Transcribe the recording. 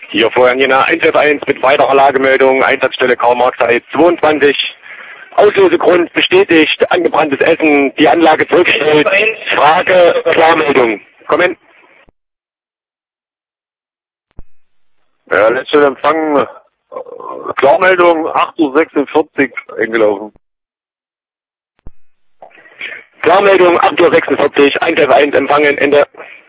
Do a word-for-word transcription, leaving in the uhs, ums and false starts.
Hier vorhin Jena eins F eins mit weiterer Lagemeldung, Einsatzstelle Karl-Marx-Zeit zweiundzwanzig. Auslösegrund bestätigt, angebranntes Essen, die Anlage zurückgestellt. Frage, Klarmeldung. Kommen. Ja, letzte Empfang, äh, Klarmeldung acht Uhr sechsundvierzig eingelaufen. Klarmeldung acht Uhr sechsundvierzig, eins F eins empfangen, Ende.